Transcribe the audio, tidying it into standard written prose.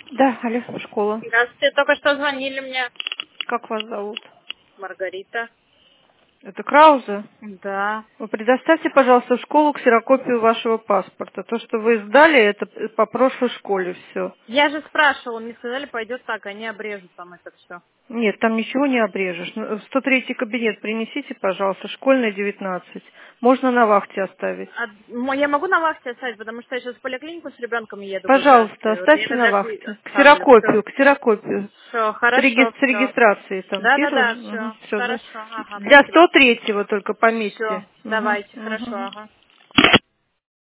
Да, алло, школа. Здравствуйте, только что звонили мне. Как вас зовут? Маргарита. Это Крауза? Да. Вы предоставьте, пожалуйста, в школу ксерокопию вашего паспорта. То, что вы сдали, это по прошлой школе все. Я же спрашивала, мне сказали, пойдет так, они обрежут там это все. Нет, там ничего не обрежешь. Ну, в 103-й кабинет принесите, пожалуйста, школьная 19. Можно на вахте оставить. Я могу на вахте оставить, потому что я сейчас в поликлинику с ребенком еду как раз. Пожалуйста, И вот я оставьте на тогда вахте. оставлю. Все. Ксерокопию. Все, С, хорошо, с все. регистрацией там Да-да-да, первую. все. Все, да. Хорошо, ага, Для спасибо. 103-го только Все, пометьте. давайте, хорошо, Мгм. ага.